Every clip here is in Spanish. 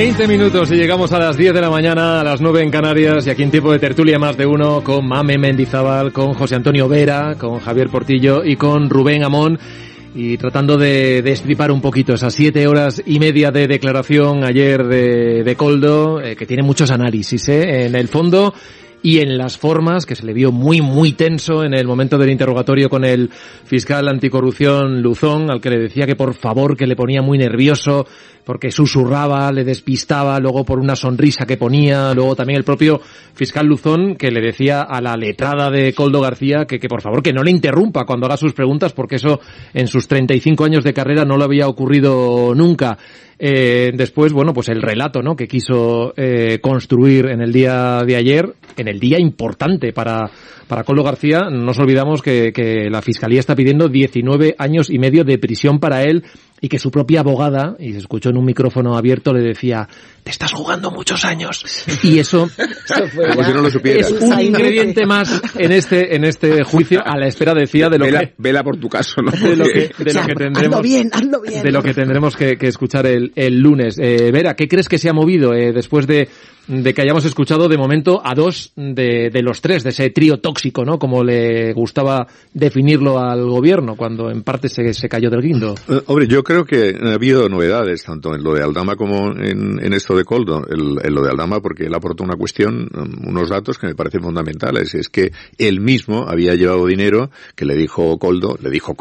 20 minutos y llegamos a las 10 de la mañana, a las 9 en Canarias, y aquí en tiempo de tertulia más de uno, con Mame Mendizábal, con José Antonio Vera, con Javier Portillo y con Rubén Amón, y tratando de destripar un poquito esas 7 horas y media de declaración ayer de Koldo, que tiene muchos análisis, en el fondo y en las formas, que se le vio muy tenso en el momento del interrogatorio con el fiscal anticorrupción Luzón, al que le decía que por favor, que le ponía muy nervioso porque susurraba, le despistaba, luego por una sonrisa que ponía, luego también el propio fiscal Luzón, que le decía a la letrada de Koldo García que por favor que no le interrumpa cuando haga sus preguntas, porque eso en sus 35 años de carrera no le había ocurrido nunca. Después, bueno, pues el relato, ¿no?, que quiso construir en el día de ayer, en el día importante para Koldo García. No nos olvidamos que la Fiscalía está pidiendo 19 años y medio de prisión para él, y que su propia abogada, y se escuchó en un micrófono abierto, le decía: te estás jugando muchos años. Y eso como si no lo supiera. Es un ingrediente más en este juicio, a la espera, decía, de lo vela por tu caso, ¿no? De lo que tendremos, hazlo bien. De lo que tendremos que escuchar el lunes. Vera, ¿qué crees que se ha movido después de que hayamos escuchado de momento a dos de los tres, de ese trío tóxico, ¿no?, como le gustaba definirlo al gobierno cuando en parte se cayó del guindo? Hombre, yo creo que ha habido novedades tanto en lo de Aldama como en esto de Koldo. En lo de Aldama, porque él aportó una cuestión, unos datos que me parecen fundamentales. Es que él mismo había llevado dinero que le dijo Koldo,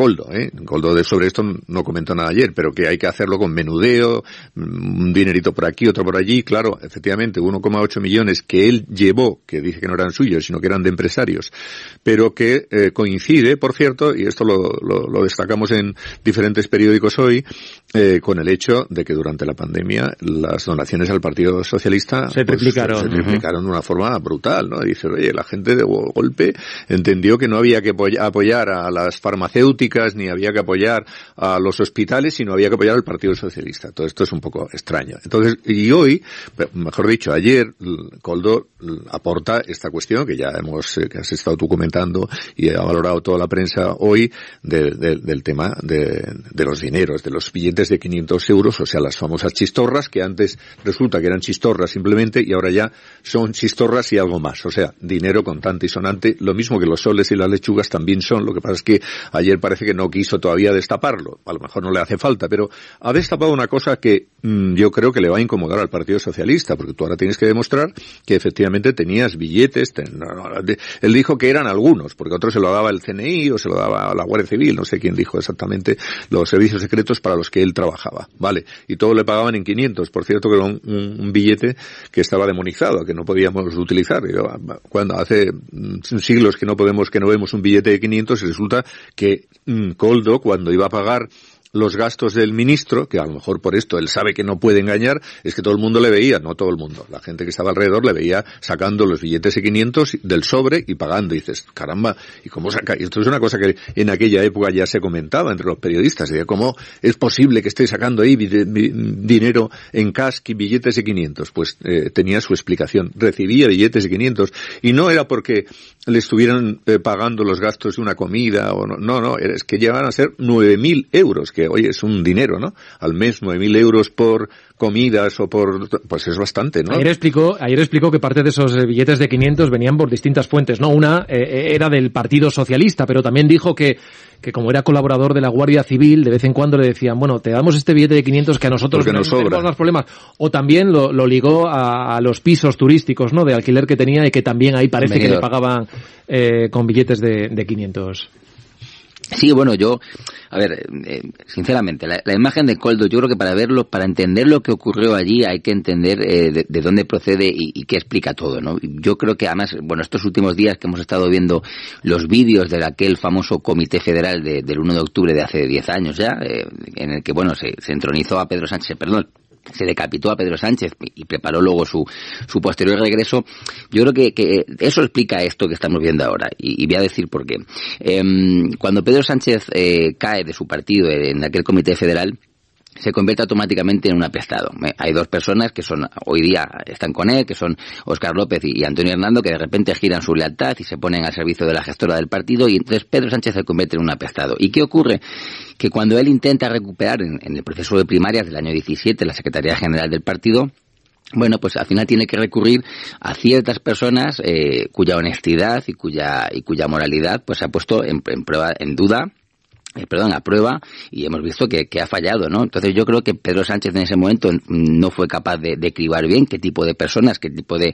Koldo sobre esto no comentó nada ayer, pero que hay que hacerlo con menudeo, un dinerito por aquí, otro por allí. Claro, efectivamente, 1,8 millones que él llevó, que dice que no eran suyos, sino que eran de empresarios, pero que coincide, por cierto, y esto lo destacamos en diferentes periódicos hoy, con el hecho de que durante la pandemia las donaciones al Partido Socialista se triplicaron de una forma brutal, ¿no? Dice, oye, la gente de golpe entendió que no había que apoyar a las farmacéuticas ni había que apoyar a los hospitales, sino había que apoyar al Partido Socialista. Todo esto es un poco extraño. Entonces, y hoy, mejor dicho, ayer, Koldo aporta esta cuestión que ya que has estado tú comentando y ha valorado toda la prensa hoy del tema de los dineros, de los billetes de 500 euros, o sea, las famosas chistorras, que antes resulta que eran chistorras simplemente y ahora ya son chistorras y algo más, o sea, dinero contante y sonante, lo mismo que los soles y las lechugas también son. Lo que pasa es que ayer parece que no quiso todavía destaparlo, a lo mejor no le hace falta, pero ha destapado una cosa que yo creo que le va a incomodar al Partido Socialista, porque tú ahora tienes que demostrar que efectivamente tenías billetes, él dijo que eran algunos, porque otros se lo daba el CNI o se lo daba la Guardia Civil, no sé quién dijo exactamente, los servicios secretos para los que él trabajaba, ¿vale? Y todos le pagaban en 500, por cierto que era un billete que estaba demonizado, que no podíamos utilizar. Cuando hace siglos que no vemos un billete de 500, y resulta que Koldo, cuando iba a pagar los gastos del ministro, que a lo mejor por esto él sabe que no puede engañar, es que todo el mundo le veía, no todo el mundo, la gente que estaba alrededor le veía sacando los billetes de 500 del sobre y pagando, y dices, caramba, ¿y cómo saca? Y esto es una cosa que en aquella época ya se comentaba entre los periodistas, de cómo es posible que esté sacando ahí dinero en cash y billetes de 500, pues tenía su explicación, recibía billetes de 500, y no era porque le estuvieran pagando los gastos de una comida, o no, es que llegaban a ser 9.000 euros, que oye, es un dinero, ¿no? Al mes 9.000 euros por comidas o pues es bastante, ¿no? Ayer explicó que parte de esos billetes de 500 venían por distintas fuentes, ¿no? Una era del Partido Socialista, pero también dijo que como era colaborador de la Guardia Civil, de vez en cuando le decían, bueno, te damos este billete de 500 que a nosotros nos tenemos más problemas. O también lo ligó a los pisos turísticos, ¿no?, de alquiler que tenía, y que también ahí parece que le pagaban con billetes de 500. Sí, bueno, sinceramente, la imagen de Koldo, yo creo que para entender lo que ocurrió allí hay que entender de dónde procede y qué explica todo, ¿no? Yo creo que además, bueno, estos últimos días que hemos estado viendo los vídeos de aquel famoso Comité Federal del 1 de octubre de hace 10 años ya, en el que, bueno, se entronizó a Pedro Sánchez, se decapitó a Pedro Sánchez y preparó luego su posterior regreso. Yo creo que eso explica esto que estamos viendo ahora, y voy a decir por qué. Cuando Pedro Sánchez cae de su partido en aquel Comité Federal, se convierte automáticamente en un apestado. Hay dos personas que hoy día están con él, que son Óscar López y Antonio Hernando, que de repente giran su lealtad y se ponen al servicio de la gestora del partido, y entonces Pedro Sánchez se convierte en un apestado. ¿Y qué ocurre? Que cuando él intenta recuperar en el proceso de primarias del año 17 la Secretaría General del partido, bueno, pues al final tiene que recurrir a ciertas personas cuya honestidad y cuya moralidad pues se ha puesto en prueba, en duda, a prueba, y hemos visto que ha fallado, ¿no? Entonces yo creo que Pedro Sánchez en ese momento no fue capaz de cribar bien qué tipo de personas, qué tipo de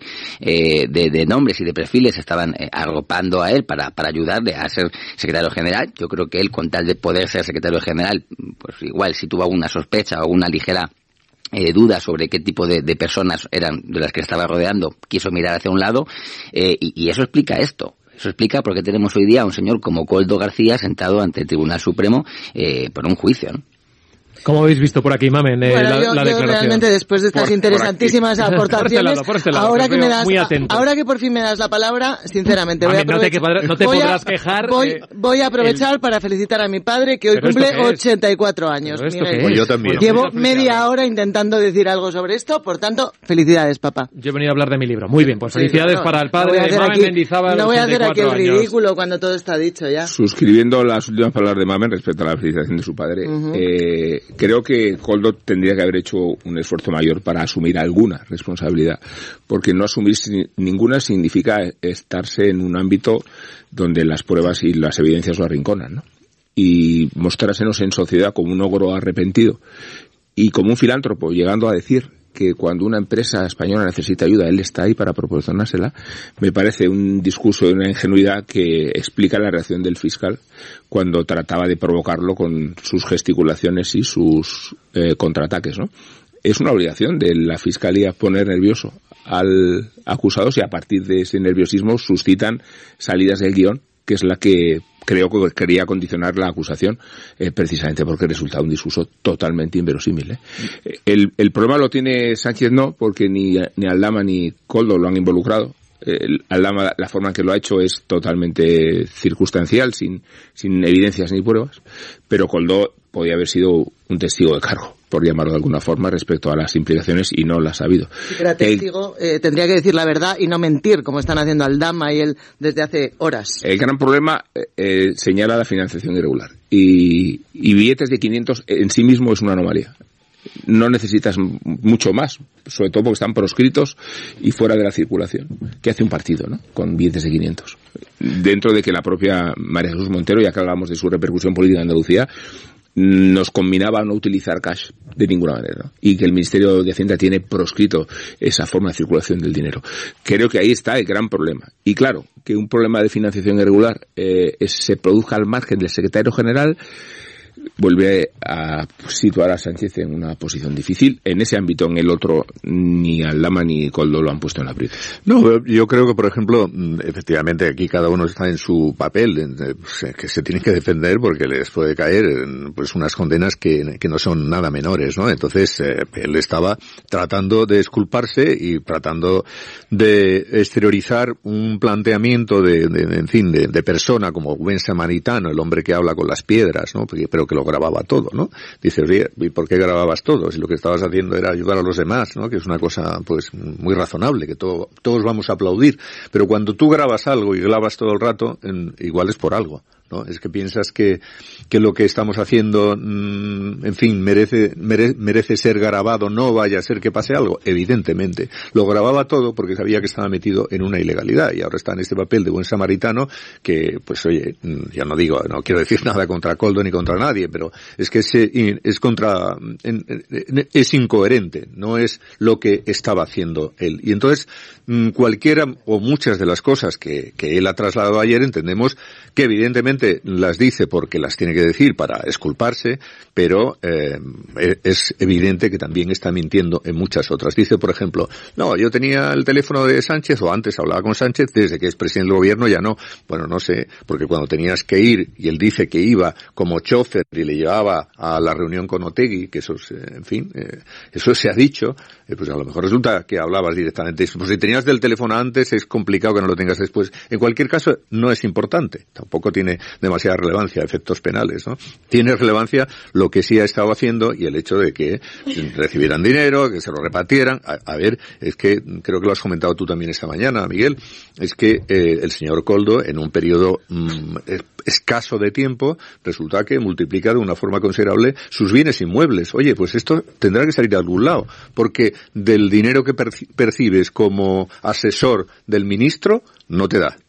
nombres y de perfiles estaban arropando a él para ayudarle a ser secretario general. Yo creo que él, con tal de poder ser secretario general, pues igual si tuvo alguna sospecha o una ligera dudas sobre qué tipo de personas eran de las que estaba rodeando, quiso mirar hacia un lado, y eso explica esto. Eso explica por qué tenemos hoy día a un señor como Koldo García sentado ante el Tribunal Supremo por un juicio, ¿no? ¿Cómo habéis visto por aquí, Mamen, bueno, la declaración? Yo realmente, después de estas interesantísimas aportaciones, por este lado, ahora que por fin me das la palabra, sinceramente, Mamen, no te podrás quejar. Voy a aprovechar para felicitar a mi padre, que hoy cumple 84 años. Pues yo también. Llevo media hora intentando decir algo sobre esto, por tanto, felicidades, papá. Yo he venido a hablar de mi libro. Muy bien, pues felicidades para el padre de Mamen Mendizábal. No voy a hacer aquí el ridículo cuando todo está dicho ya. Suscribiendo las últimas palabras de Mamen respecto a la felicitación de su padre, creo que Koldo tendría que haber hecho un esfuerzo mayor para asumir alguna responsabilidad, porque no asumir ninguna significa estarse en un ámbito donde las pruebas y las evidencias lo arrinconan, ¿no? Y mostrársenos en sociedad como un ogro arrepentido y como un filántropo, llegando a decir que cuando una empresa española necesita ayuda, él está ahí para proporcionársela, me parece un discurso de una ingenuidad que explica la reacción del fiscal cuando trataba de provocarlo con sus gesticulaciones y sus contraataques, ¿no? Es una obligación de la Fiscalía poner nervioso al acusado si a partir de ese nerviosismo suscitan salidas del guión, que es la que creo que quería condicionar la acusación, precisamente porque resulta un discurso totalmente inverosímil. El problema lo tiene Sánchez, no, porque ni Aldama ni Koldo lo han involucrado. Aldama, la forma en que lo ha hecho es totalmente circunstancial, sin evidencias ni pruebas, pero Koldo podía haber sido un testigo de cargo, por llamarlo de alguna forma, respecto a las implicaciones, y no las ha habido. Si fuera testigo, tendría que decir la verdad y no mentir, como están haciendo Aldama y él desde hace horas. El gran problema señala la financiación irregular, y billetes de 500 en sí mismo es una anomalía. No necesitas mucho más, sobre todo porque están proscritos y fuera de la circulación. ¿Qué hace un partido, no? Con billetes de 500. Dentro de que la propia María Jesús Montero, ya que hablamos de su repercusión política en Andalucía, nos combinaba a no utilizar cash de ninguna manera, ¿no? Y que el Ministerio de Hacienda tiene proscrito esa forma de circulación del dinero. Creo que ahí está el gran problema. Y claro, que un problema de financiación irregular se produzca al margen del secretario general vuelve a situar a Sánchez en una posición difícil. En ese ámbito, en el otro, ni Aldama ni Koldo lo han puesto en aprieto. No, yo creo que, por ejemplo, efectivamente aquí cada uno está en su papel, que se tienen que defender porque les puede caer pues unas condenas que no son nada menores, ¿no? Entonces, él estaba tratando de exculparse y tratando de exteriorizar un planteamiento de persona como buen samaritano, el hombre que habla con las piedras, ¿no? Pero que lo grababa todo, ¿no? Dices, oye, ¿y por qué grababas todo? Si lo que estabas haciendo era ayudar a los demás, ¿no? Que es una cosa, pues, muy razonable, que todos vamos a aplaudir. Pero cuando tú grabas algo y grabas todo el rato, igual es por algo, ¿no? Es que piensas que lo que estamos haciendo, en fin, merece ser grabado, no vaya a ser que pase algo. Evidentemente. Lo grababa todo porque sabía que estaba metido en una ilegalidad y ahora está en este papel de buen samaritano que, pues oye, ya no quiero decir nada contra Koldo ni contra nadie, pero es que es incoherente, no es lo que estaba haciendo él. Y entonces, cualquiera o muchas de las cosas que él ha trasladado ayer entendemos que evidentemente las dice porque las tiene que decir para exculparse, pero es evidente que también está mintiendo en muchas otras. Dice, por ejemplo, no, yo tenía el teléfono de Sánchez, o antes hablaba con Sánchez, desde que es presidente del gobierno ya no. Bueno, no sé, porque cuando tenías que ir, y él dice que iba como chofer y le llevaba a la reunión con Otegi, que eso, eso se ha dicho, pues a lo mejor resulta que hablabas directamente. Pues si tenías del teléfono antes, es complicado que no lo tengas después. En cualquier caso, no es importante. Tampoco tiene demasiada relevancia, efectos penales, ¿no? Tiene relevancia lo que sí ha estado haciendo y el hecho de que recibieran dinero, que se lo repartieran. A ver, es que creo que lo has comentado tú también esta mañana, Miguel, es que el señor Koldo, en un periodo escaso de tiempo, resulta que multiplica de una forma considerable sus bienes inmuebles. Oye, pues esto tendrá que salir de algún lado, porque del dinero que percibes como asesor del ministro, no te da.